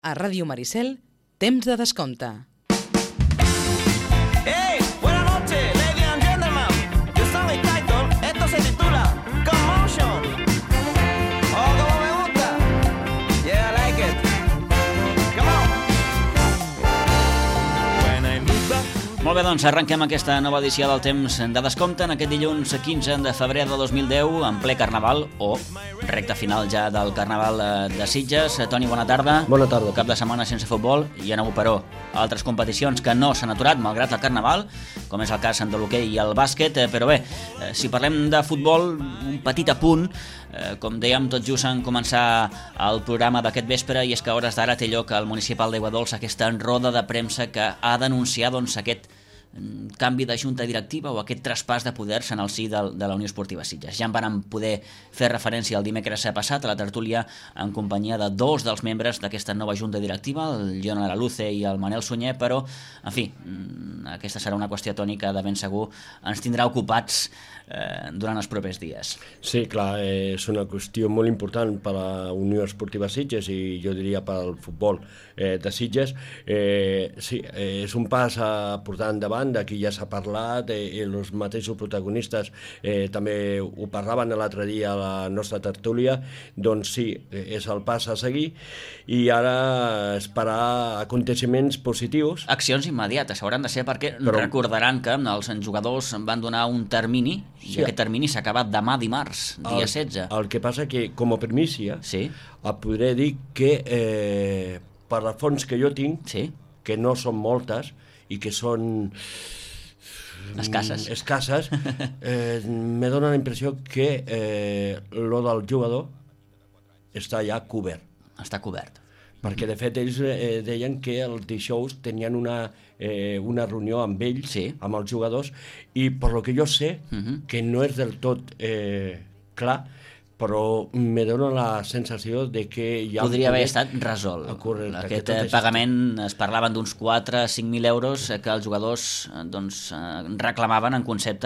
A Ràdio Maricel, temps de descompte. ¡Hey! Buenas noches, ladies and gentlemen. Yo soy Title. Esto se titula Commotion. Oh, como me gusta. Yeah, I like it. Come on. When I move back. Molt bé, doncs arrenquem aquesta nova edició del temps de descompte en aquest dilluns 15 de febrer de 2010, en ple Carnaval, o recta final ja del Carnaval de Sitges. Toni, bona tarda. Bona tarda. Cap de setmana sense futbol i aneu, però, altres competicions que no s'han aturat malgrat el Carnaval, com és el cas de l'hoquei i el bàsquet, però bé, si parlem de futbol, un petit apunt, com dèiem, tot just en començar el programa d'aquest vespre, i és que a hores d'ara té lloc al Municipal d'Aiguadols aquesta roda de premsa que ha d'anunciar aquest canvi de junta directiva o aquest traspàs de poders en el si de la Unió Esportiva Sitges. Ja en van poder fer referència el dimecres passat a la tertúlia en companyia de dos dels membres d'aquesta nova junta directiva, el Jon Araluce i el Manel Sunyer, però, en fi, aquesta serà una qüestió tònica de ben segur ens tindrà ocupats durant els propers dies. Sí, clar, és una qüestió molt important per a la Unió Esportiva Sitges i jo diria per al futbol de Sitges. Sí, és un pas a portar endavant, d'aquí ja s'ha parlat, els mateixos protagonistes també ho parlaven l'altre dia a la nostra tertúlia, doncs sí, és el pas a seguir i ara esperar aconteciments positius. Accions immediates hauran de ser perquè recordaran que els jugadors van donar un termini i aquest termini s'ha acabat demà dimarts, dia 16. El que passa que, com a primícia, sí, et podré dir que per les fonts que jo tinc, sí, que no són moltes i que són escasses, me dona la impressió que lo del jugador està ja cobert. Està cobert. Perquè, de fet, ells deien que el dijous tenien una reunió amb ells, sí, amb els jugadors, i per lo que jo sé, que no és del tot clar, però me dona la sensació de que ja podria haver estat resolt. Aquest pagament, es parlaven d'uns 4 o 5.000 euros que els jugadors reclamaven en concepte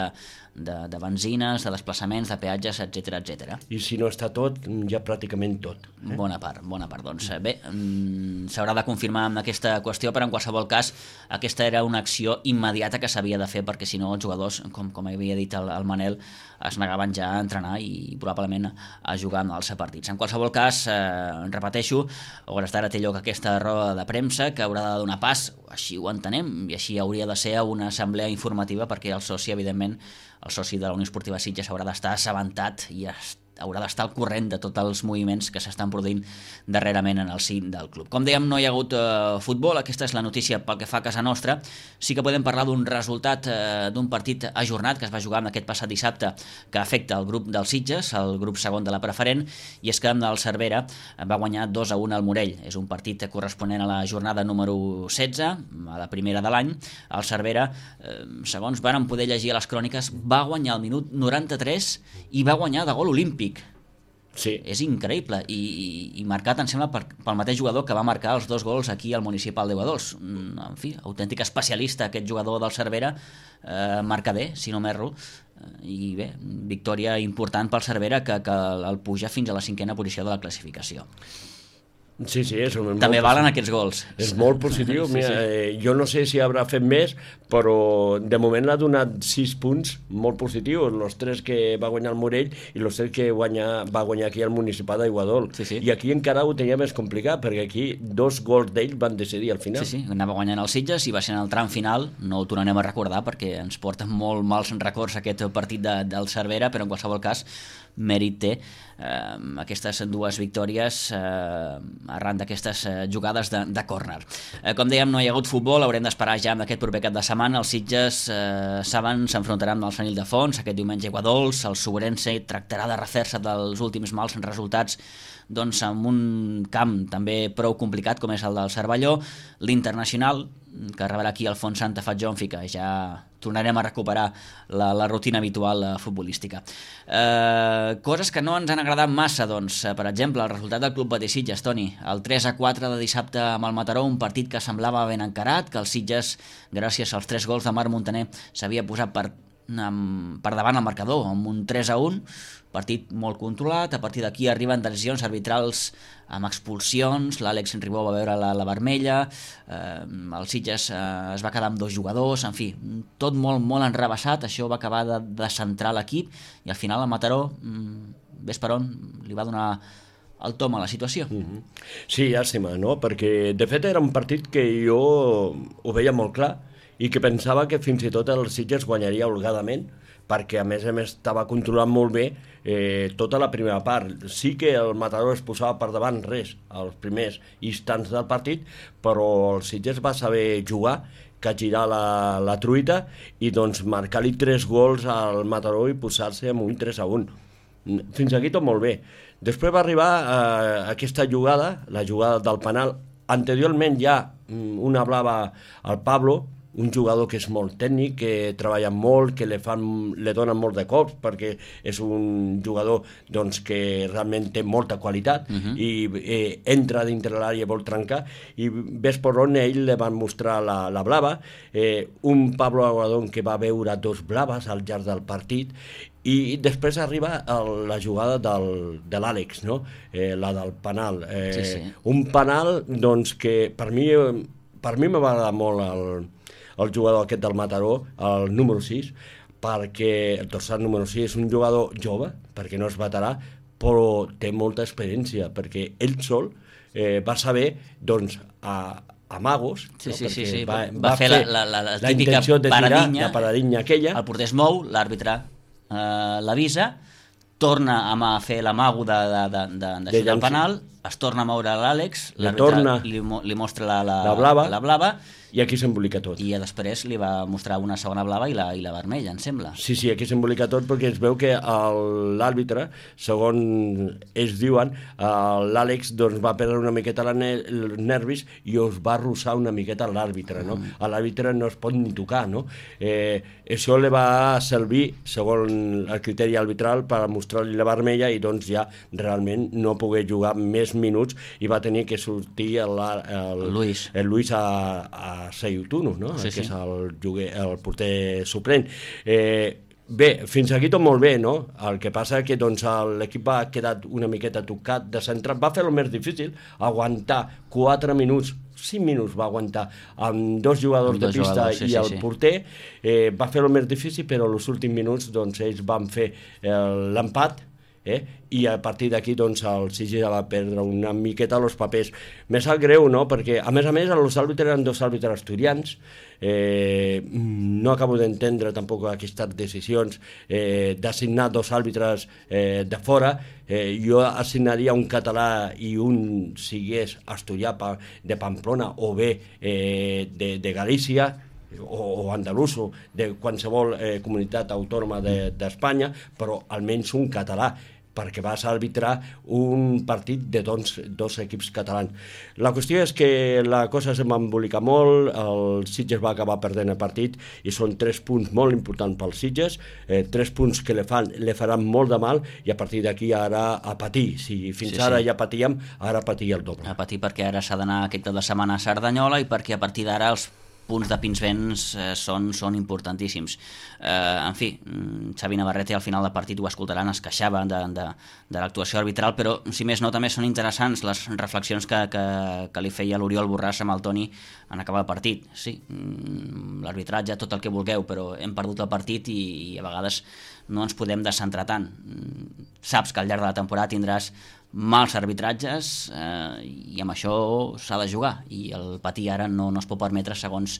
de benzines, de desplaçaments, de peatges, etc etc. I si no està tot, ja pràcticament tot. Bona part. Doncs bé, s'haurà de confirmar amb aquesta qüestió, però en qualsevol cas aquesta era una acció immediata que s'havia de fer, perquè si no els jugadors, com havia dit el Manel, es negaven ja a entrenar i probablement a jugar en els partits. En qualsevol cas, repeteixo, a hores d'ara té lloc aquesta roda de premsa que haurà de donar pas, així ho entenem, i així hauria de ser una assemblea informativa perquè el soci, evidentment, el soci de la Unió Esportiva Sitges haurà d'estar assabentat i haurà d'estar al corrent de tots els moviments que s'estan produint darrerament en el si del club. Com dèiem, no hi ha hagut futbol, aquesta és la notícia pel que fa a casa nostra. Sí que podem parlar d'un resultat d'un partit ajornat que es va jugar en aquest passat dissabte que afecta el grup dels Sitges, el grup segon de la preferent, i és que el Cervera va guanyar 2-1 al Morell. És un partit corresponent a la jornada número 16, a la primera de l'any. El Cervera, segons vàrem poder llegir a les cròniques, va guanyar al minut 93 i va guanyar de gol olímpic. Sí. És increïble, i marcat, em sembla, pel mateix jugador que va marcar els 2 gols aquí al Municipal d'Aiguadols. En fi, autèntic especialista aquest jugador del Cervera, marcader, si no m'erro, i bé, victòria important pel Cervera que el puja fins a la 5a posició de la classificació. Sí, és també valen aquests gols. És molt positiu. Sí. Jo no sé si haurà fet més, però de moment l'ha donat 6 punts molt positius, els 3 que va guanyar el Morell i els 3 que va guanyar aquí al Municipal d'Aiguadols. Sí. I aquí encara ho tenia més complicat, perquè aquí 2 gols d'ells van decidir al final. Sí, anava guanyant el Sitges i va ser en el tram final, no ho tornarem a recordar perquè ens porta molt mals records aquest partit del Cervera, però en qualsevol cas mèrit té aquestes 2 victòries arran d'aquestes jugades de córner. Com dèiem, no hi ha hagut futbol, haurem d'esperar ja en aquest proper cap de setmana. Els Sitges, saben, s'enfrontaran amb el Sant Ildefons aquest diumenge a Aiguadols. El Sobrense tractarà de refer-se dels últims mals resultats en un camp també prou complicat com és el del Cervelló. L'Internacional, que rebrà aquí el Font Santa Fatjonfi, que ja tornarem a recuperar la rutina habitual futbolística. Coses que no ens han agradat massa, per exemple, el resultat del Club Betis Sitges, Toni, el 3-4 de dissabte amb el Mataró, un partit que semblava ben encarat, que el Sitges, gràcies als 3 gols de Marc Montaner, s'havia posat per per davant al marcador, amb un 3-1, partit molt controlat. A partir d'aquí arriben decisions arbitrals amb expulsions, l'Àlex Ribó va veure la vermella, el Sitges es va quedar amb 2 jugadors, en fi, tot molt, molt enrebaçat. Això va acabar de centrar l'equip i al final el Mataró, ves per on, li va donar el tom a la situació. Sí, llàstima, no? Perquè de fet era un partit que jo ho veia molt clar i que pensava que fins i tot el Sitges guanyaria holgadament, perquè a més estava controlant molt bé tota la primera part. Sí que el Mataró es posava per davant res als primers instants del partit, però el Sitges va saber jugar, capgirar la truita i doncs marcar-li 3 gols al Mataró i posar-se amb un 3-1. Fins aquí tot molt bé. Després va arribar aquesta jugada, la jugada del penal. Anteriorment ja una blava al Pablo, un jugador que és molt tècnic, que treballa molt, que li donen molt de cops, perquè és un jugador doncs, que realment té molta qualitat i entra dintre l'àrea i vol trencar, i ves per on ell li van mostrar la blava, un Pablo Aguadón que va veure 2 blaves al llarg del partit, i després arriba la jugada de l'Àlex, no? La del penal. Sí. Un penal doncs, que per mi m'ha agradat molt el jugador aquest del Mataró, el número 6, perquè el dorsal número 6 és un jugador jove, perquè no és veterà, però té molta experiència, perquè ell sol va saber, doncs, a magos, sí. Va fer la típica paradinha aquella. El porter es mou, l'àrbitre l'avisa, torna a fer l'amago de xutar el penal, es torna a moure l'Àlex, l'àrbitre li mostra la blava, i aquí s'embolica tot. I després li va mostrar una segona blava i la vermella, em sembla. Sí, aquí s'embolica tot perquè es veu que l'àrbitre, segons ells diuen, l'Àlex doncs, va perdre una miqueta els nervis i es va arrossar una miqueta a l'àrbitre, no? A l'àrbitre no es pot ni tocar, no? Això li va servir, segons el criteri arbitral, per mostrar-li la vermella i doncs ja realment no pogué jugar més minuts i va tenir que sortir el Luis a Sayutuno, no? Sí. Que és el porter suplent. Bé, fins aquí tot molt bé, no? El que passa que doncs, l'equip ha quedat una miqueta tocat de centrat, va fer el més difícil, aguantar 4 minuts, 5 minuts va aguantar amb 2 jugadors de pista i el porter, va fer el més difícil, però els últims minuts doncs, ells van fer l'empat, i a partir d'aquí doncs, el Sitges va perdre una miqueta els papers. Me sap greu, no? Perquè a més els àrbitres eren 2 àrbitres asturians, no acabo d'entendre tampoc aquestes decisions d'assignar 2 àrbitres de fora. Jo assignaria un català i un sigués asturià de Pamplona o bé de Galícia o andaluso, de qualsevol comunitat autònoma d'Espanya, però almenys un català, perquè vas arbitrar un partit de 2 equips catalans. La qüestió és que la cosa se'm va embolicar molt, el Sitges va acabar perdent el partit i són 3 punts molt importants pels Sitges, 3 punts que li faran molt de mal i a partir d'aquí ara a patir. Si fins ara ja patíem, ara patir el doble. A patir perquè ara s'ha d'anar aquest cap de setmana a Cerdanyola i perquè a partir d'ara els punts de Pinsbens són importantíssims. En fi, Xavi Navarrete al final del partit ho escoltaran, es queixava de l'actuació arbitral, però si més no també són interessants les reflexions que li feia l'Oriol Borràs amb el Toni en acabar el partit. Sí, l'arbitratge, tot el que vulgueu, però hem perdut el partit i a vegades no ens podem descentrar tant. Saps que al llarg de la temporada tindràs mals arbitratges i amb això s'ha de jugar i el patir ara no es pot permetre segons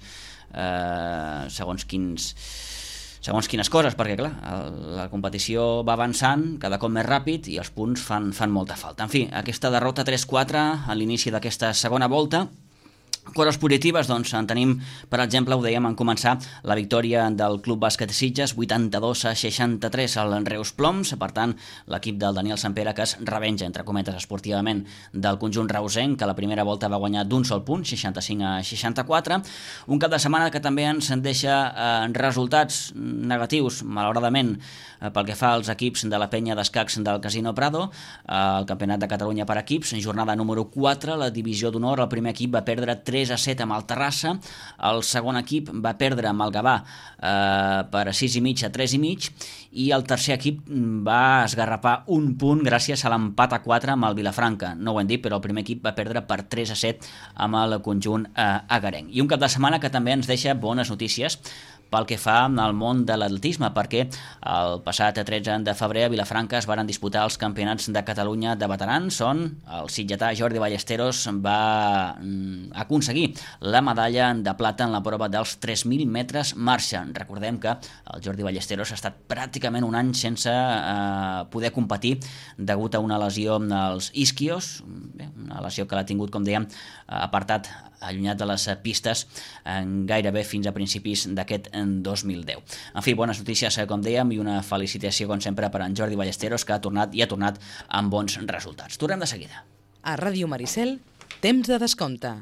quines coses, perquè clar, la competició va avançant cada cop més ràpid i els punts fan molta falta. En fi, aquesta derrota 3-4 a l'inici d'aquesta segona volta. Coses positives, doncs en tenim, per exemple, ho dèiem en començar, la victòria del Club Bàsquet Sitges, 82-63 al Reus Ploms. Per tant, l'equip del Daniel Sampere que es revenja, entre cometes, esportivament del conjunt reusenc, que la primera volta va guanyar d'un sol punt, 65-64. Un cap de setmana que també ens deixa resultats negatius, malauradament, pel que fa als equips de la penya d'escacs del Casino Prado, el Campionat de Catalunya per equips, jornada número 4, la divisió d'honor, el primer equip va perdre 3 3-7 amb el Terrassa. El segon equip va perdre amb el Gavà per 6,5 a 3,5, i el tercer equip va esgarrapar un punt gràcies a l'empat a 4 amb el Vilafranca. No ho hem dit, però el primer equip va perdre per 3-7 amb el conjunt agarenc. I un cap de setmana que també ens deixa bones notícies pel que fa al món de l'atletisme, perquè el passat 13 de febrer a Vilafranca es van disputar els campionats de Catalunya de veterans, on el sitgetà Jordi Ballesteros va aconseguir la medalla de plata en la prova dels 3.000 metres marxa. Recordem que el Jordi Ballesteros ha estat pràcticament un any sense poder competir degut a una lesió als isquios, una lesió que l'ha tingut, com dèiem, apartat, allunyat de les pistes gairebé fins a principis d'aquest 2010. En fi, bones notícies, com dèiem, i una felicitació, com sempre, per en Jordi Ballesteros, que ha tornat amb bons resultats. Tornem de seguida. A Ràdio Maricel, temps de descompte.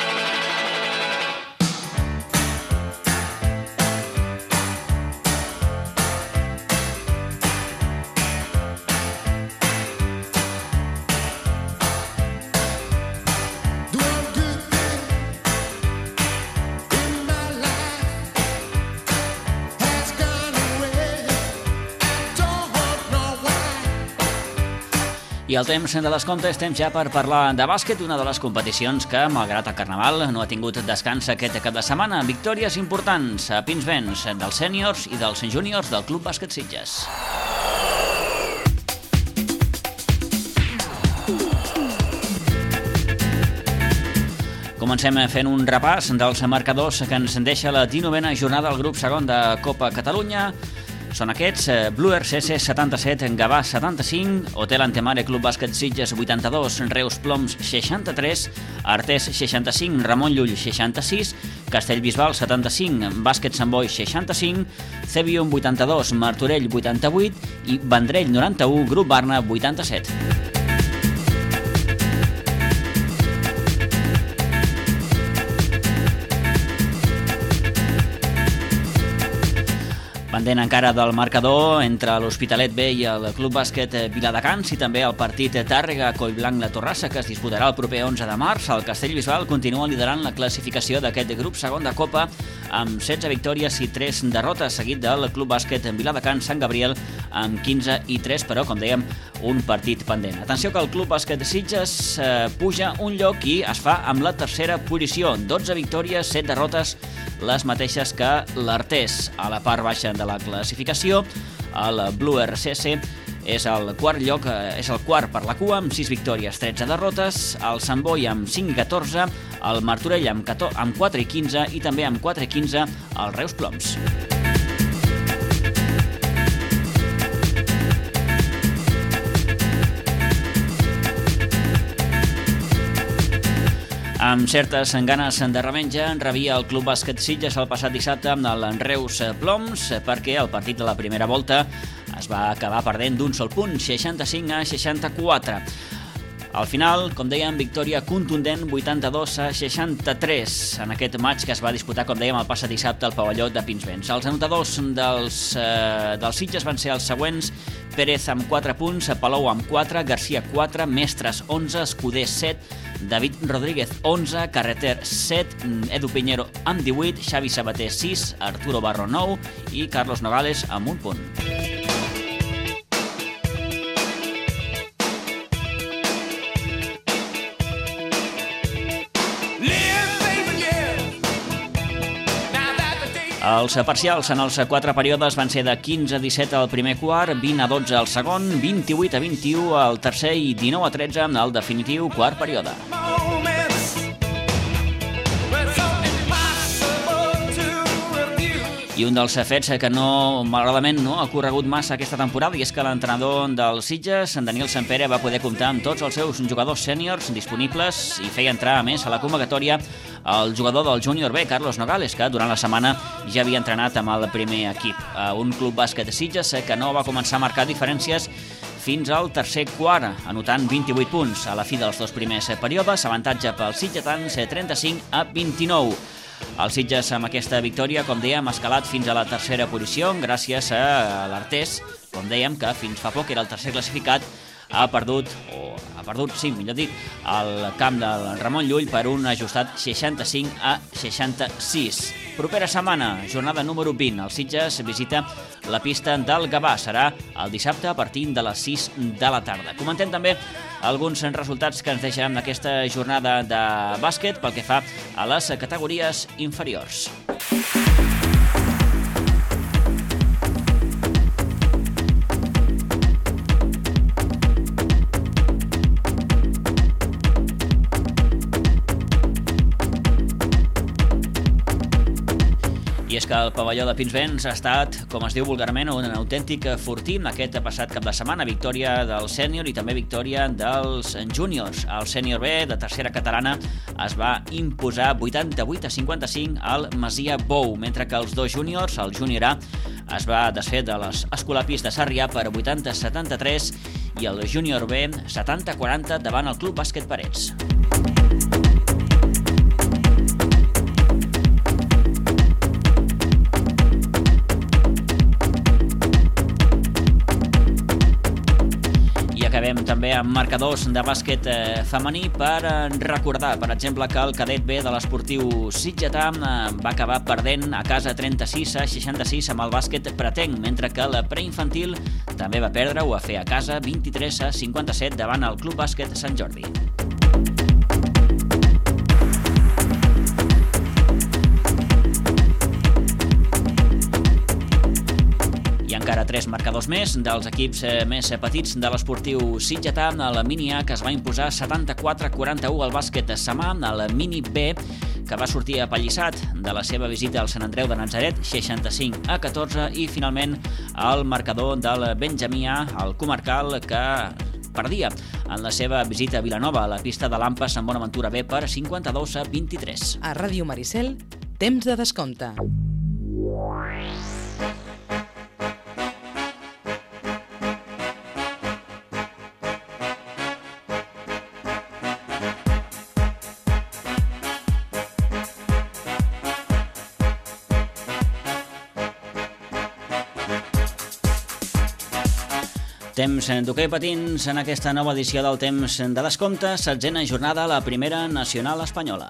I el temps de descompte és temps ja per parlar de bàsquet, una de les competicions que, malgrat el Carnaval, no ha tingut descans aquest cap de setmana. Victòries importants a Pinsbens dels sèniors i dels júniors del Club Bàsquet Sitges. Comencem fent un repàs dels marcadors que ens deixa la 19a jornada del grup segon de Copa Catalunya. Són aquests: Blue RCS 77, Gavà 75, Hotel Antemare Club Bàsquet Sitges 82, Reus Ploms 63, Artés 65, Ramon Llull 66, Castellbisbal 75, Bàsquet Sant Boi 65, Cebium 82, Martorell 88 i Vendrell 91, Grup Barna 87. Pendent encara del marcador entre l'Hospitalet B i el Club Bàsquet Viladecans, i també el partit Tàrrega-Collblanc-La Torrassa, que es disputarà el proper 11 de març. El Castellbisbal continua liderant la classificació d'aquest grup segon de Copa amb 16 victòries i 3 derrotes, seguit del Club Bàsquet Viladecans Sant Gabriel amb 15 i 3, però, com dèiem, un partit pendent. Atenció que el Club Bàsquet Sitges puja un lloc i es fa amb la tercera posició, 12 victòries, 7 derrotes, les mateixes que l'Artés. A la part baixa de la classificació, el Blue RCS és el quart lloc, és el quart per la cua, amb 6 victòries, 13 derrotes, el Sant Boi amb 5 i 14, el Martorell amb 4 i 15 i també amb 4 i 15 el Reus Ploms. Amb certes ganes de revenja, rebia el Club Bàsquet Sitges el passat dissabte amb el Reus Ploms, perquè el partit de la primera volta es va acabar perdent d'un sol punt, 65 a 64. Al final, com dèiem, victòria contundent, 82 a 63, en aquest match que es va disputar, com dèiem, el passat dissabte al pavelló de Pinsbens. Els anotadors dels Sitges van ser els següents: Pérez amb 4 punts, Palou amb 4, Garcia 4, Mestres 11, Escudé 7, David Rodríguez 11, Carreter 7, Edu Piñero amb 18, Xavi Sabater 6, Arturo Barro 9 i Carlos Nogales amb 1 punt. Els parcials en els 4 períodes van ser de 15 a 17 al primer quart, 20 a 12 al segon, 28 a 21 al tercer i 19 a 13 al definitiu quart període. I un dels fets que malauradament no ha corregut massa aquesta temporada, i és que l'entrenador dels Sitges, en Daniel Sempere, va poder comptar amb tots els seus jugadors sèniors disponibles i feia entrar, a més, a la convocatòria el jugador del Júnior B, Carlos Nogales, que durant la setmana ja havia entrenat amb el primer equip. Un Club Bàsquet de Sitges que no va començar a marcar diferències fins al tercer quart, anotant 28 punts a la fi dels 2 primers períodes, avantatge pels sitgetans 35 a 29. El Sitges, amb aquesta victòria, com dèiem, ha escalat fins a la tercera posició, gràcies a l'Artés, com dèiem, que fins fa poc era el tercer classificat, ha perdut, sí, millor dit, al camp del Ramon Llull per un ajustat 65-66. Propera setmana, jornada número 20. El Sitges visita la pista del Gavà. Serà el dissabte a partir de les 6 de la tarda. Comentem també alguns resultats que ens deixen aquesta jornada de bàsquet pel que fa a les categories inferiors. I és que el pavelló de Pinsbens ha estat, com es diu vulgarment, un autèntic fortí aquest passat cap de setmana. Victòria del sènior i també victòria dels júniors. El sènior B, de tercera catalana, es va imposar 88-55 al Masia Bou, mentre que els dos júniors, el júnior A, es va desfer de les Escolapis de Sarrià per 80-73 i el júnior B 70-40 davant el Club Bàsquet Parets. Acabem també amb marcadors de bàsquet femení per recordar, per exemple, que el cadet B de l'esportiu sitgetà va acabar perdent a casa 36-66 amb el bàsquet pretenc, mentre que la preinfantil també va perdre, ho va fer a casa 23-57 davant el Club Bàsquet Sant Jordi. Encara 3 marcadors més dels equips més petits de l'esportiu sitgetà. El Mini A, que es va imposar 74-41 al bàsquet de Samà. El Mini B, que va sortir apallissat de la seva visita al Sant Andreu de Natzaret, 65-14. I finalment el marcador del Benjamí A, el comarcal, que perdia en la seva visita a Vilanova a la pista de l'Ampa Sant Bonaventura B per 52-23. A Ràdio Maricel, temps de descompte. Temps d'hoquei patins en aquesta nova edició del Temps de Descompte, 7a jornada a la Primera Nacional Espanyola.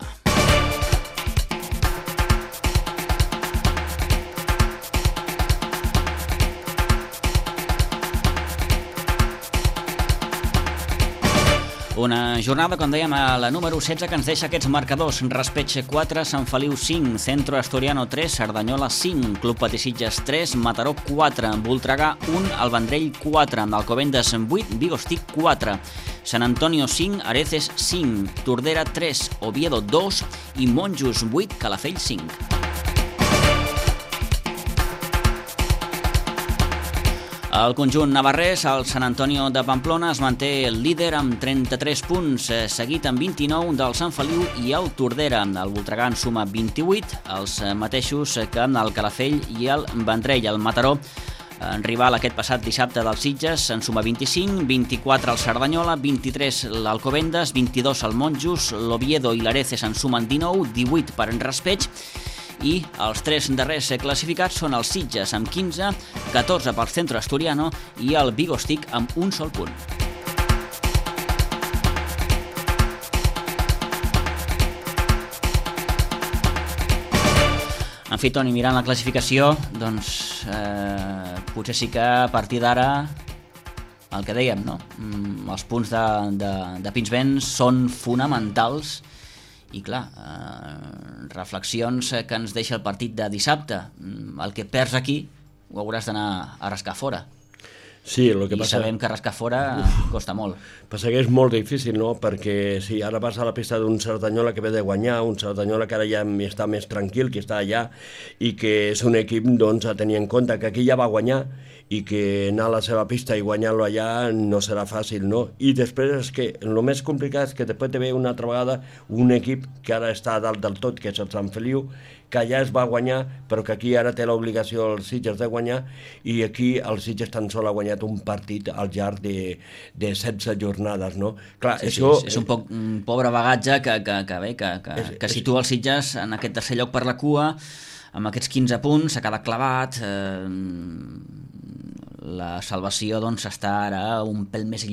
Una jornada, com dèiem, a la número 16, que ens deixa aquests marcadors. Raspetxe 4, Sant Feliu 5, Centro Asturiano 3, Cerdanyola 5, Club Patisitges 3, Mataró 4, Voltregà 1, El Vendrell 4, Alcobendas 8, Vigostic 4, Sant Antonio 5, Areces 5, Tordera 3, Oviedo 2 i Monjos 8, Calafell 5. El conjunt navarrès, el Sant Antonio de Pamplona, es manté líder amb 33 punts, seguit amb 29 del Sant Feliu i el Tordera. El Voltregà en suma 28, els mateixos que el Calafell i el Vendrell. El Mataró, rival aquest passat dissabte dels Sitges, en suma 25, 24 el Cerdanyola, 23 l'Alcobendas, 22 el Monjos, l'Oviedo i l'Areces en sumen 19, 18 per en Raspeig, i els 3 darrers classificats són els Sitges amb 15, 14 pel Centro Asturiano i el Vigostic amb un sol punt. En fi, Toni, mirant la classificació, doncs potser sí que a partir d'ara el que dèiem, no? Els punts de Pinsbens són fonamentals. I clar, reflexions que ens deixa el partit de dissabte. El que perds aquí ho hauràs d'anar a rascar fora. Sí, el que passa... sabem que rascar fora costa molt. Passa que és molt difícil, no? Perquè si ara vas a la pista d'un Cerdanyola que ve de guanyar, un Cerdanyola que ara ja està més tranquil, que està allà, i que és un equip, doncs, a tenir en compte que aquí ja va guanyar i que anar a la seva pista i guanyar-lo allà no serà fàcil, no? I després és que el més complicat és que després te ve una altra vegada un equip que ara està a dalt del tot, que és el Sant Feliu, que allà es va guanyar, però que aquí ara té l'obligació els Sitges de guanyar, i aquí els Sitges tan sol ha guanyat un partit al llarg de 16 jornades, no? Clar, sí, això... Sí, és un pobre bagatge que situa els Sitges en aquest tercer lloc per la cua, amb aquests 15 punts, s'ha quedat clavat, la salvació doncs està ara un pèl més lluny.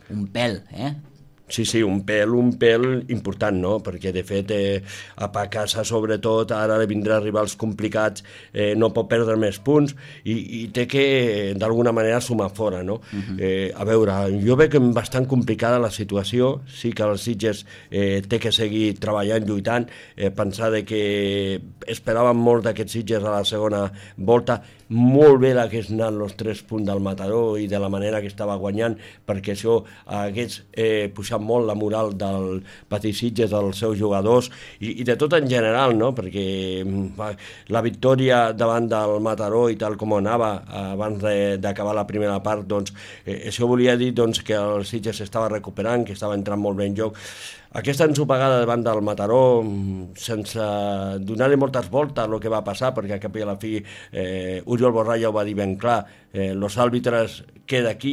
un pèl, Sí, un pèl important, no? Perquè, de fet, a casa, sobretot, ara li vindrà rivals complicats, no pot perdre més punts i té que, d'alguna manera, sumar fora, no? A veure, jo veig bastant complicada la situació, sí que el Sitges té que seguir treballant, lluitant, pensar que esperàvem molt d'aquests Sitges a la segona volta, molt bé l'hagués anat els 3 punts del Mataró i de la manera que estava guanyant, perquè això hagués pujat molt la moral del Petit Sitges, dels seus jugadors i de tot en general, no? Perquè la victòria davant del Mataró i tal com anava abans d'acabar la primera part, doncs això volia dir que el Sitges s'estava recuperant, que estava entrant molt bé en joc. Aquesta ensopegada davant del Mataró, sense donar-li moltes voltes el que va passar, perquè a cap i a la fi Oriol Borralla ho va dir ben clar, els àrbitres queda aquí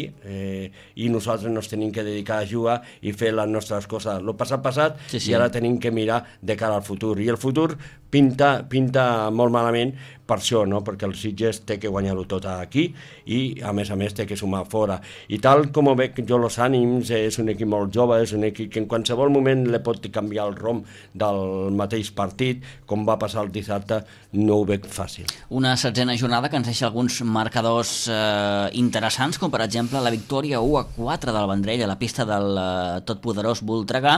i nosaltres ens tenim que dedicar a jugar i fer les nostres coses. El passat, sí. I ara tenim que mirar de cara al futur. I el futur pinta molt malament per això, no? Perquè el Sitges té que guanyar-ho tot aquí i, a més, té que sumar fora. I tal com ho veig jo els ànims, és un equip molt jove, és un equip que en qualsevol moment li pot canviar el rom del mateix partit, com va passar el dissabte, no ho veig fàcil. Una 16a jornada que ens deixa alguns marcadors interessants, com per exemple la victòria 1-4 del Vendrell a la pista del totpoderós Voltregà.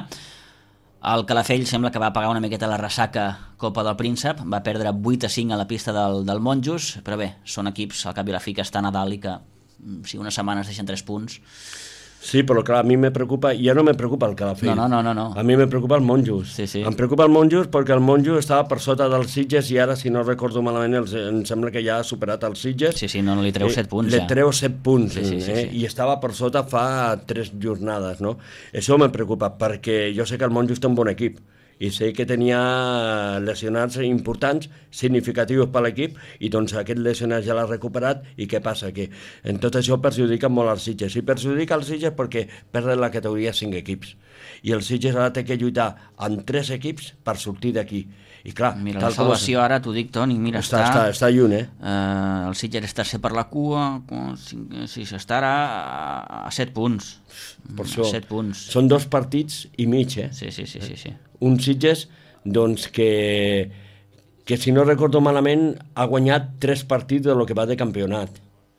El Calafell sembla que va pagar una miqueta la ressaca Copa del Príncep, va perdre 8-5 a la pista del Monjos, però bé, són equips al cap i a la fi que estan a dalt i que si una setmana es deixen 3 punts... Sí, però clar, a mi me preocupa, ja no me preocupa el Calafell. No. A mi me preocupa el Monjos. Sí. Em preocupa el Monjos perquè el Monjos estava per sota dels Sitges i ara, si no recordo malament, em sembla que ja ha superat els Sitges. Sí, no, li treu 7 punts. Li treu 7 punts, sí. I estava per sota fa 3 jornades, no? Això me preocupa, perquè jo sé que el Monjos té un bon equip, i sé que tenia lesionats importants, significatius per l'equip, i doncs aquest lesionat ja l'ha recuperat, i què passa? Que en tot això perjudica molt els Sitges, i perjudica els Sitges perquè perden la categoria 5 equips, i el Sitges ara té que lluitar amb 3 equips per sortir d'aquí. I clar, mira, la salvació ara, t'ho dic, Toni, mira, està lluny, el Sitges està tercer per la cua, sí, està ara a 7 punts. Per això, 7 punts. Són 2 partits i mig, Sí. Un Sitges, doncs, que si no recordo malament, ha guanyat 3 partits de lo que va de campionat.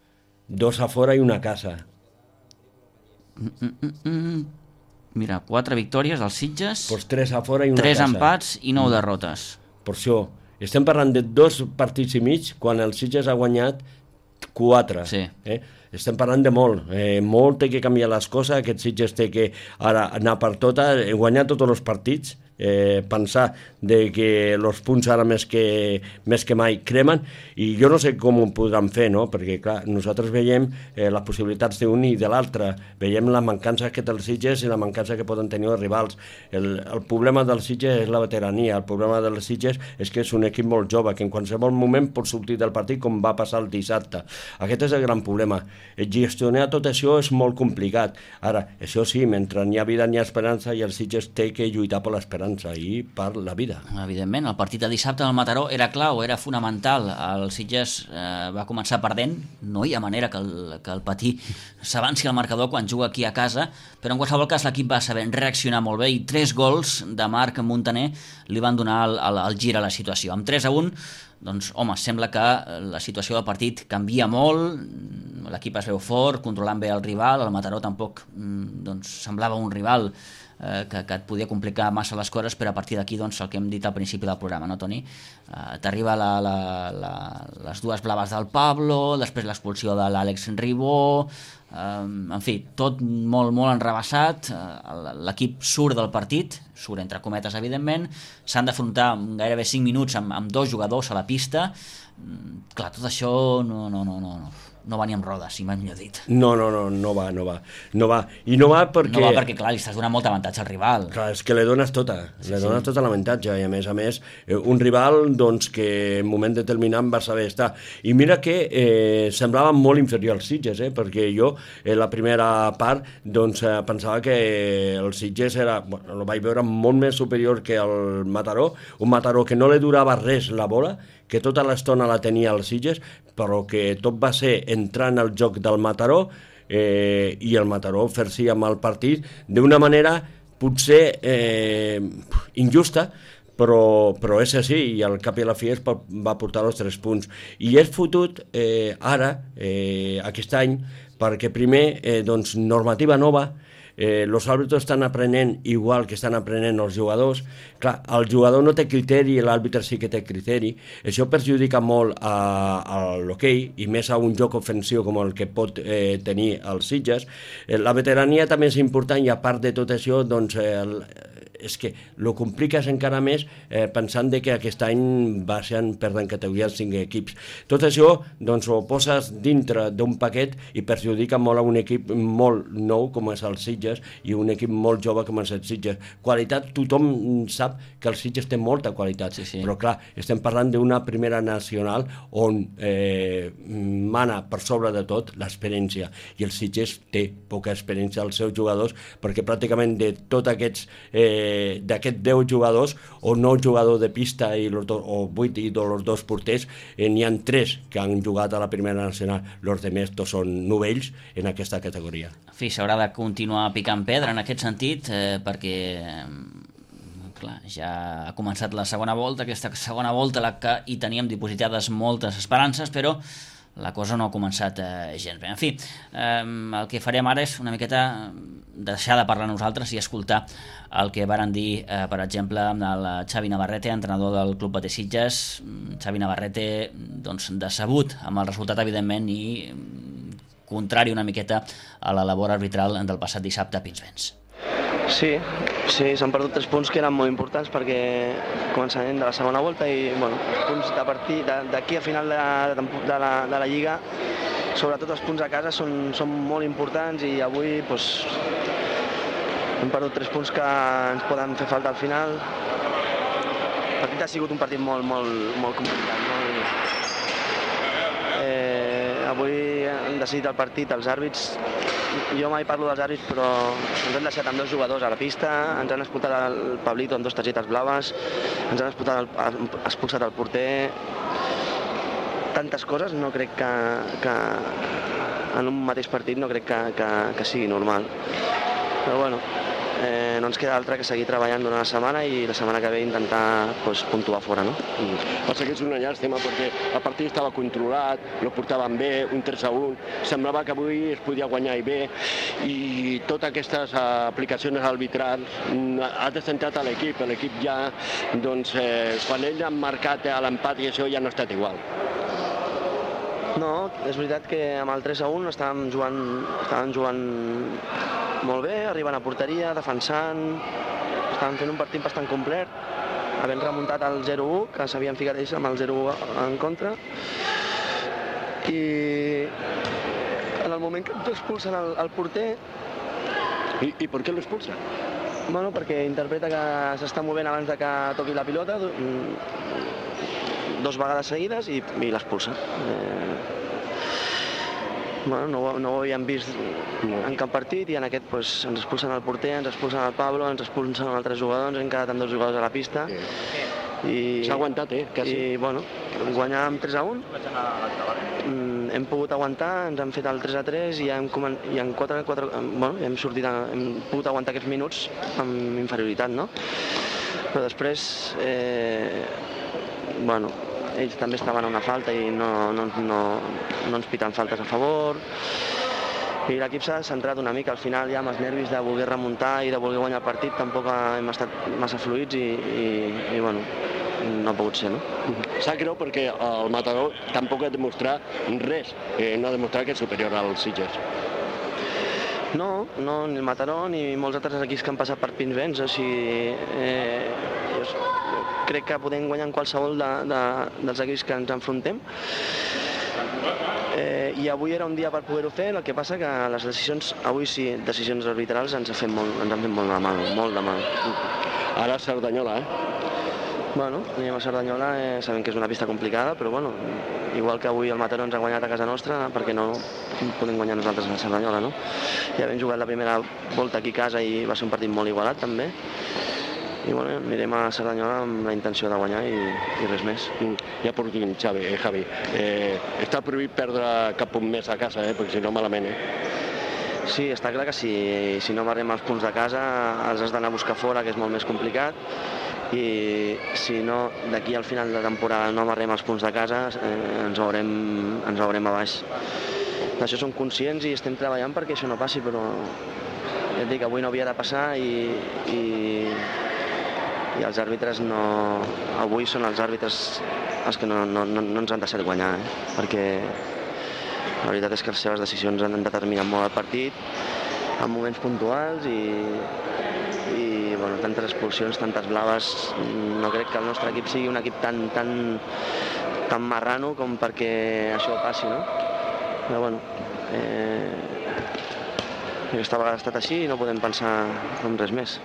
2 a fora i 1 a casa. Mira, 4 victòries dels Sitges, pues 3 a fora i 1 a casa. 3 empats i 9 derrotes. Per això, estem parlant de 2 partits i mig quan el Sitges ha guanyat 4. Sí. Estem parlant de molt. Molt té que canviar les coses, aquest Sitges té que ara anar per tota, guanyar tots els partits, pensar de que els punts ara més que mai cremen, i jo no sé com ho podran fer, no? Perquè clar, nosaltres veiem les possibilitats d'un i de l'altre, veiem la mancança que té el Sitges i la mancança que poden tenir els rivals. El problema del Sitges és la veterania, el problema del Sitges és que és un equip molt jove, que en qualsevol moment pot sortir del partit com va passar el dissabte. Aquest és el gran problema. Gestionar tot això és molt complicat. Ara, això sí, mentre n'hi ha vida n'hi ha esperança, i el Sitges té que lluitar per l'esperança i per la vida. Evidentment, el partit de dissabte del Mataró era clau, era fonamental. El Sitges va començar perdent, no hi ha manera que el Patí s'avanci al marcador quan juga aquí a casa, però en qualsevol cas l'equip va saber reaccionar molt bé i 3 gols de Marc Montaner li van donar el gir a la situació. Amb 3-1, doncs, home, sembla que la situació del partit canvia molt, l'equip es veu fort, controlant bé el rival, el Mataró tampoc semblava un rival que et podia complicar massa les coses, però a partir d'aquí, doncs, el que hem dit al principi del programa, no, Toni? T'arriba les 2 blaves del Pablo, després l'expulsió de l'Àlex Ribó, en fi, tot molt, molt enrebaçat, l'equip surt del partit, surt entre cometes, evidentment, s'han d'afrontar gairebé 5 minuts amb 2 jugadors a la pista, clar, tot això no va ni amb rodes, si m'ha millor dit. No va. I no va perquè... No va perquè, clar, li estàs donant molt avantatge al rival. Clar, és que li dones tota l'avantatge, i a més, un rival doncs, que en un moment determinat va saber estar. I mira que semblava molt inferior als Sitges, perquè jo, la primera part, doncs, pensava que el Sitges era, el vaig veure molt més superior que el Mataró, un Mataró que no li durava res la bola, que tota l'estona la tenia el Sitges, però que tot va ser entrant al joc del Mataró, i el Mataró fer-s'hi amb el partit d'una manera potser injusta, però és així, i al cap i a la fi va portar els 3 punts. I és fotut ara, aquest any, perquè primer, doncs, normativa nova, els àrbitres estan aprenent igual que estan aprenent els jugadors. Clar, el jugador no té criteri i l'àrbitre sí que té criteri. Això perjudica molt a l'hoquei, i més a un joc ofensiu com el que pot tenir els Sitges. La veterania també és important, i a part de tot això, doncs, és que lo compliques encara més pensant que aquest any perden categoria els 5 equips. Tot això doncs, ho poses dintre d'un paquet i perjudica molt a un equip molt nou com és el Sitges i un equip molt jove com és el Sitges. Qualitat, tothom sap que el Sitges té molta qualitat, sí. Però clar, estem parlant d'una primera nacional on mana per sobre de tot l'experiència, i el Sitges té poca experiència als seus jugadors, perquè pràcticament de tots aquests d'aquests 10 jugadors, o 9 jugadors de pista o 8 i els 2 porters, n'hi ha 3 que han jugat a la primera nacional. Els altres tots són novells en aquesta categoria. En fi, s'haurà de continuar picant pedra en aquest sentit, perquè clar, ja ha començat la segona volta, aquesta segona volta la que hi teníem dipositades moltes esperances, però la cosa no ha començat gens bé. En fi, el que farem ara és una miqueta deixar de parlar nosaltres i escoltar el que varen dir, per exemple, el Xavi Navarrete, entrenador del Club Bate Sitges. Xavi Navarrete, doncs, decebut amb el resultat, evidentment, i contrari una miqueta a la labor arbitral del passat dissabte a Pinsbens. Sí, s'han perdut 3 punts que eren molt importants perquè començament de la segona volta, i bueno, punts de partit d'aquí a final de la Lliga, sobretot els punts a casa són molt importants, i avui hem perdut 3 punts que ens poden fer falta al final. El partit ha sigut un partit molt complicat. Avui han decidit el partit els àrbits. Jo mai parlo dels àrbits, però ens han deixat amb 2 jugadors a la pista, ens han expulsat el Pablito amb 2 targetes blaves, ens han expulsat el porter. Tantes coses, no crec que en un mateix partit no crec que sigui normal. Però bueno, no ens queda altre que seguir treballant durant la setmana, i la setmana que ve intentar puntuar fora, no? Passa que és una llàstima perquè el partit estava controlat, lo portaven bé, un 3-1, semblava que avui es podia guanyar i bé, i totes aquestes aplicacions arbitrals ha descentrat a l'equip. L'equip ja, doncs, quan ells han marcat l'empat i això ja no ha estat igual. No, és veritat que amb el 3-1 estàvem jugant molt bé, arribant a porteria, defensant, estàvem fent un partit bastant complet, havent remuntat el 0-1, que s'havien ficat ells amb el 0-1 en contra, i en el moment que expulsen el porter... I per què l'expulsen? Bueno, perquè interpreta que s'està movent abans de que toqui la pilota, 2 vegades seguides, i l'expulsa. Bueno, no ho havíem vist en cap partit, i en aquest ens expulsen el porter, ens expulsen el Pablo, ens expulsen altres jugadors, hem quedat amb 2 jugadors a la pista. S'ha aguantat, quasi. I bueno, guanyàvem 3-1, hem pogut aguantar, ens han fet el 3-3, i hem pogut aguantar aquests minuts amb inferioritat, no? Però després, bueno, ells també estaven a una falta i no ens piten faltes a favor, i l'equip s'ha centrat una mica al final, ja amb els nervis de voler remuntar i de voler guanyar el partit. Tampoc hem estat massa fluïts, i bueno, no ha pogut ser, no? Sap greu perquè el Mataró tampoc ha demostrat res, no ha demostrat que és superior als Sitges. No, ni el Mataró ni molts altres equips que han passat per Pinsbens, o sigui, crec que podem guanyar en qualsevol dels equips que ens enfrontem, i avui era un dia per poder-ho fer. El que passa que les decisions, avui sí, decisions arbitrals ens han fet molt de mal. Ara Cerdanyola, Bueno, anem a Cerdanyola, sabem que és una pista complicada, però bueno, igual que avui el Mataró ens ha guanyat a casa nostra, perquè no podem guanyar nosaltres a Cerdanyola, no? Ja vam jugat la primera volta aquí a casa i va ser un partit molt igualat, també. I bueno, anirem a Cerdanyola amb la intenció de guanyar i res més. Ja per últim, Javi, està prohibit perdre cap punt més a casa, perquè si no malament, Sí, està clar que si no marrem els punts de casa els has d'anar a buscar fora, que és molt més complicat, i si no, d'aquí al final de temporada no marrem els punts de casa, ens veurem a baix. D'això som conscients i estem treballant perquè això no passi, però ja et dic, avui no havia de passar i els àrbitres no... Avui són els àrbitres els que no ens han deixat guanyar, perquè la veritat és que les seves decisions han determinat molt el partit en moments puntuals i bueno, tantes expulsions, tantes blaves. No crec que el nostre equip sigui un equip tan marrano com perquè això passi, no? Però bueno, aquesta vegada ha estat així i no podem pensar en res més.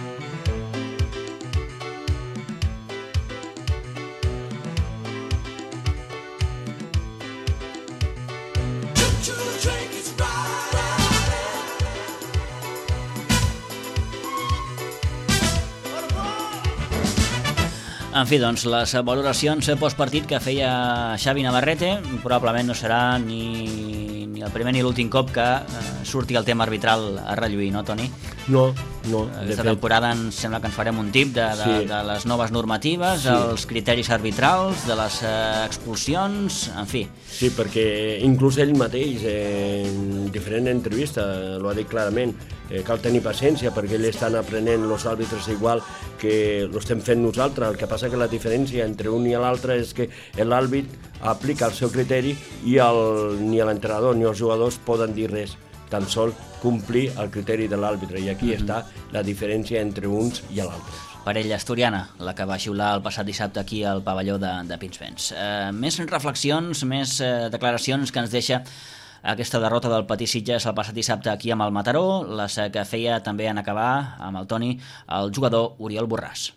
En fi, doncs, les valoracions postpartit que feia Xavi Navarrete probablement no serà ni el primer ni l'últim cop que surti el tema arbitral a relluir, no, Toni? No. Aquesta temporada ens sembla que ens farem un tip de les noves normatives, els criteris arbitrals, de les expulsions, en fi. Sí, perquè inclús ell mateix, en diferent entrevista, l'ho ha dit clarament, cal tenir paciència perquè ells estan aprenent els àrbitres igual que ho estem fent nosaltres. El que passa que la diferència entre un i l'altre és que l'àrbit aplica el seu criteri i ni l'entrenador ni els jugadors poden dir res, tan sol complir el criteri de l'àrbitre, i aquí està la diferència entre uns i l'altre. Parella asturiana, la que va xiular el passat dissabte aquí al pavelló de Pinsbens. Més reflexions, més declaracions que ens deixa aquesta derrota del Patí Sitges el passat dissabte aquí amb el Mataró, les que feia també en acabar amb el Toni el jugador Oriol Borràs.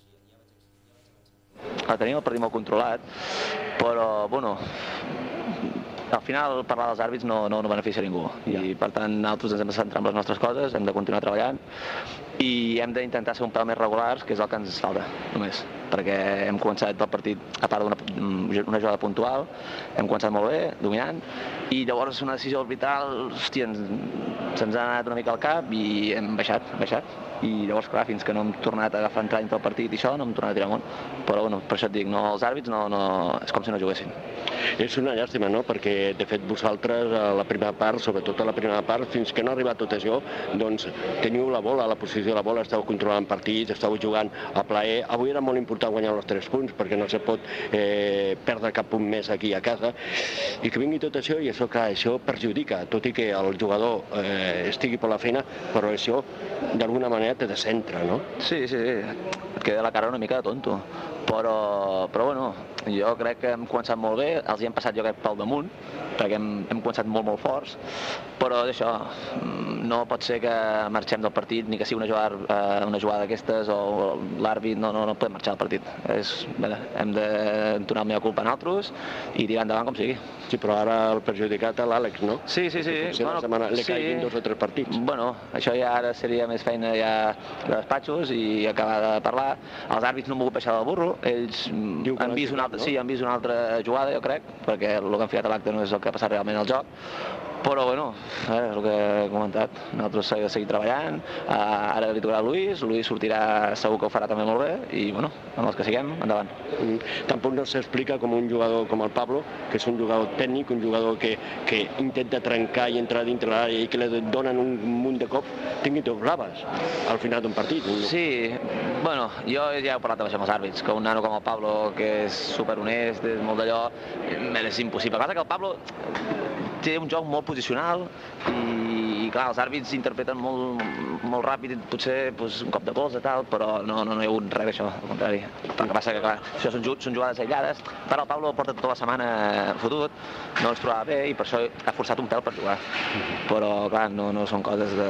Tenim el partit molt controlat, però bueno, al final parlar dels àrbits no beneficia ningú i per tant nosaltres ens hem de centrar en les nostres coses, hem de continuar treballant i hem d'intentar ser un pèl més regulars, que és el que ens falta només, perquè hem començat el partit, a part d'una jugada puntual, hem començat molt bé, dominant, i llavors una decisió arbitral, hòstia, se'ns ha anat una mica al cap i hem baixat. I llavors, clar, fins que no hem tornat a agafar entrar dintre el partit i això, no hem tornat a tirar amunt. Però, bueno, per això et dic, els àrbits és com si no juguessin. És una llàstima, no?, perquè, de fet, vosaltres, a la primera part, sobretot a la primera part, fins que no ha arribat tot això, doncs, teniu la bola, la posició de la bola, esteu controlant partits, esteu jugant a plaer. Avui era molt important guanyar els 3 punts, perquè no se pot perdre cap punt més aquí a casa. I que vingui tot això, i això, clar, això perjudica, tot i que el jugador estigui per la feina, però això, d'alguna manera, te descentra, no? Sí, et queda la cara una mica de tonto, però bueno, jo crec que hem començat molt bé, els hi hem passat jo crec pel damunt, perquè hem començat molt forts, però d'això, no pot ser que marxem del partit, ni que sigui una jugada d'aquestes o l'àrbit, no podem marxar del partit. Hem de donar el meva culpa a nosaltres i tirar endavant com sigui. Sí, però ara el perjudicat a l'Àlex, no? Sí. Potser la setmana li caiguin 2 o 3 partits. Bueno, això ja ara seria més feina ja de despatxos i acabar de parlar. Els àrbits no han volgut baixar del burro, ells han vist una altra jugada, jo crec, perquè el que han ficat a l'acte no és el que ha passat realment al joc. Però, bueno, el que he comentat, nosaltres hem de seguir treballant, ara li tocarà a Luis sortirà, segur que ho farà també molt bé, i, bueno, amb els que siguem, endavant. Tampoc no s'explica com un jugador com el Pablo, que és un jugador tècnic, un jugador que intenta trencar i entrar dintre l'àrea i que li donen un munt de cops, tingui tot blaves al final d'un partit. Sí, bueno, jo ja he parlat amb els àrbits, que un nano com el Pablo, que és superhonest, és molt d'allò, és impossible. El que el Pablo té un joc molt posicional i clar, els àrbits interpreten molt ràpid, potser un cop de colze i tal, però no hi ha hagut res d'això, al contrari. El que passa que, clar, això són jugades aïllades. Però el Pablo porta tota la setmana fotut, no ens trobava bé i per això ha forçat un pèl per jugar. Però, clar, no són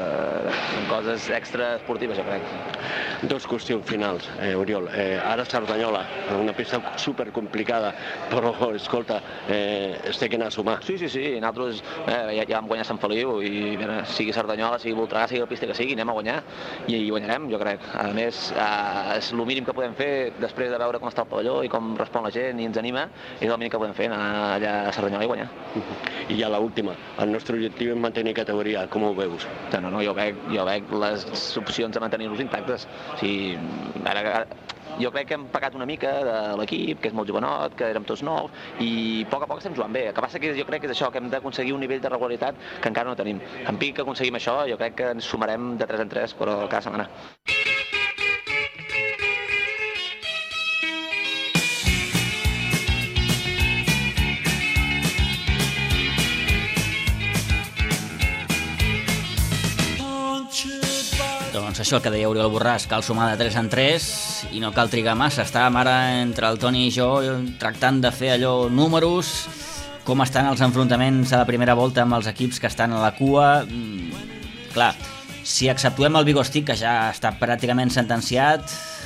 coses extraesportives, jo crec. 2 qüestions finals, Oriol. Ara Cerdanyola, una pista supercomplicada, però, escolta, es té que anar a sumar. Sí, nosaltres ja vam guanyar Sant Feliu i sigui Cerdanyola, sigui Voltregà, sigui la pista que sigui, anem a guanyar i guanyarem, jo crec. A més, és el mínim que podem fer després de veure com està el pavelló i com respon la gent i ens anima, és el mínim que podem fer, anar allà a Cerdanyola i guanyar. I ja l'última, el nostre objectiu és mantenir categoria, com ho veus? No, jo veig les opcions de mantenir-los intactes. O sigui, jo crec que hem pecat una mica de l'equip, que és molt jovenot, que érem tots nous, i a poc estem jugant bé. El que passa que jo crec que és això, que hem d'aconseguir un nivell de regularitat que encara no tenim. En pic que aconseguim això, jo crec que ens sumarem de 3 en 3, però cada setmana. Doncs això, el que deia Oriol Borràs, cal sumar de 3 en 3 i no cal trigar massa. Estàvem ara entre el Toni i jo tractant de fer allò números, com estan els enfrontaments a la primera volta amb els equips que estan a la cua. Clar, si exceptuem el Vigostic, que ja està pràcticament sentenciat,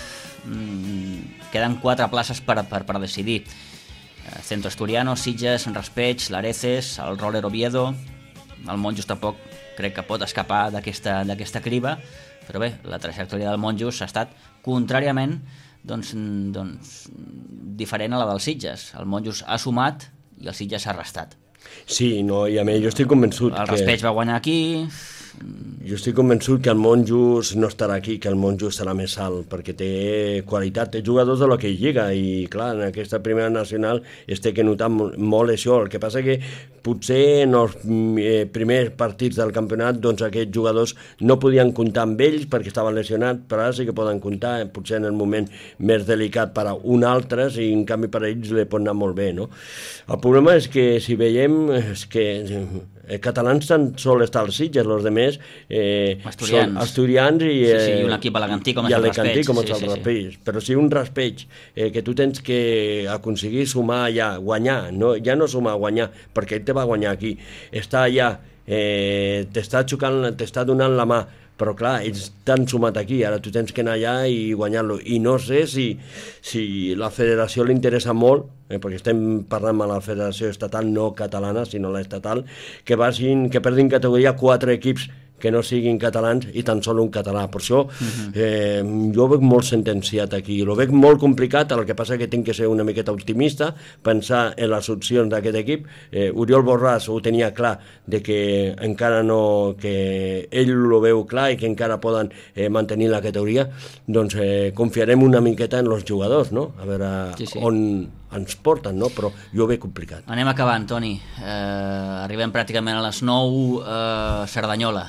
queden 4 places per decidir. Centro Asturiano, Sitges, Raspeig, l'Areces, el Roller Oviedo, el Monjos tampoc crec que pot escapar d'aquesta criba, però bé, la trajectòria del Monjos ha estat contràriament doncs, diferent a la del Sitges. El Monjos ha sumat i el Sitges ha restat. Sí, no, i a mi jo estic convençut el Raspeig va guanyar aquí. Jo estic convençut que el Monjos no estarà aquí, que el Monjos serà més alt, perquè té qualitat, té jugadors de l'hoquei lliga, i clar, en aquesta primera nacional es té que notar molt això. El que passa que potser en els primers partits del campionat doncs aquests jugadors no podien comptar amb ells perquè estaven lesionats, però ara sí que poden comptar, potser en el moment més delicat per a un altre, i en canvi per a ells li pot anar molt bé, no? El problema és que si veiem és que catalans tan sol està als Sitges, els demés són asturians i un equip alacantí com és el Raspeig. Però si un Raspeig que tu tens que aconseguir sumar allà, guanyar, ja no sumar, guanyar, perquè ell te va guanyar aquí, està allà, t'està xocant, t'està donant la mà, però clar, ells t'han sumat aquí, ara tu tens que anar allà i guanyar-lo, i no sé si la federació li interessa molt, perquè estem parlant amb la federació estatal, no catalana, sinó l'estatal, que perdin categoria 4 equips que no siguin catalans i tan sol un català. Per això jo ho veig molt sentenciat aquí, ho veig molt complicat. El que passa que tinc que ser una miqueta optimista, pensar en les opcions d'aquest equip. Oriol Borràs ho tenia clar, de que encara no, que ell ho veu clar i que encara poden mantenir la categoria. Doncs confiarem una miqueta en els jugadors, no? A veure on ens porten, no? Però jo ho veig complicat. Anem acabant, Toni. Arribem pràcticament a les 9. Cerdanyola.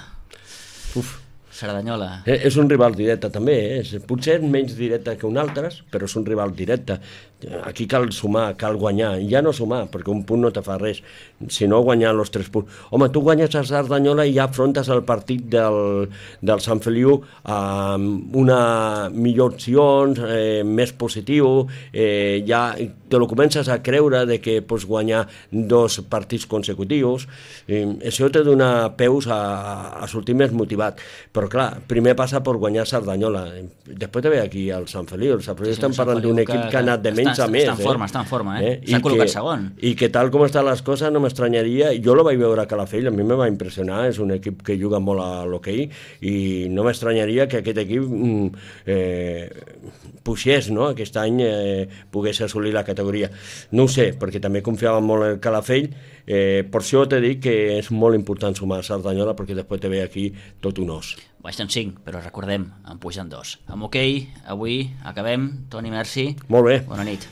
Cerdanyola. És un rival directe també, potser menys directe que un altre, però és un rival directe. Aquí cal sumar, cal guanyar, ja no sumar, perquè un punt no te fa res, sinó guanyar els 3 punts. Home, tu guanyes a Cerdanyola i ja afrontes el partit del Sant Feliu amb una millor opcions, més positiu, ja te lo comences a creure de que pots guanyar 2 partits consecutius, això te dona peus a sortir més motivat, però clar, primer passa per guanyar Cerdanyola, després te ve aquí el Sant Feliu. El Sant Feliu estem parlant d'un equip que ha anat de menys a més. Està en forma, s'ha col·locat segon. I que tal com estan les coses no m'estranyaria, jo lo vaig veure a Calafell, a mi me va impressionar, és un equip que juga molt a l'hoquei i no m'estranyaria que aquest equip puixés, no? Aquest any pogués assolir la categoria. No ho sé, perquè també confiava molt en el Calafell, per això t'he dit que és molt important sumar a Cerdanyola, perquè després te ve aquí tot un os. Baixen 5, però recordem, en pugen 2. Amb hoquei, avui acabem. Toni, merci. Molt bé. Bona nit.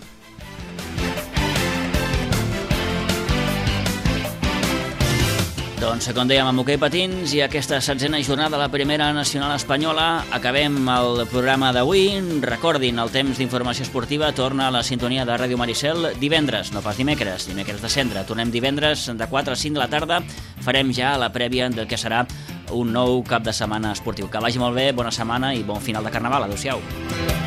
Doncs, com dèiem, amb hoquei patins i aquesta 7a jornada de la Primera Nacional Espanyola, acabem el programa d'avui. Recordin, el temps d'informació esportiva torna a la sintonia de Ràdio Maricel divendres, no pas dimecres de cendre. Tornem divendres de 4 a 5 de la tarda. Farem ja la prèvia del que serà un nou cap de setmana esportiu. Que vagi molt bé, bona setmana i bon final de Carnaval. Adéu-siau.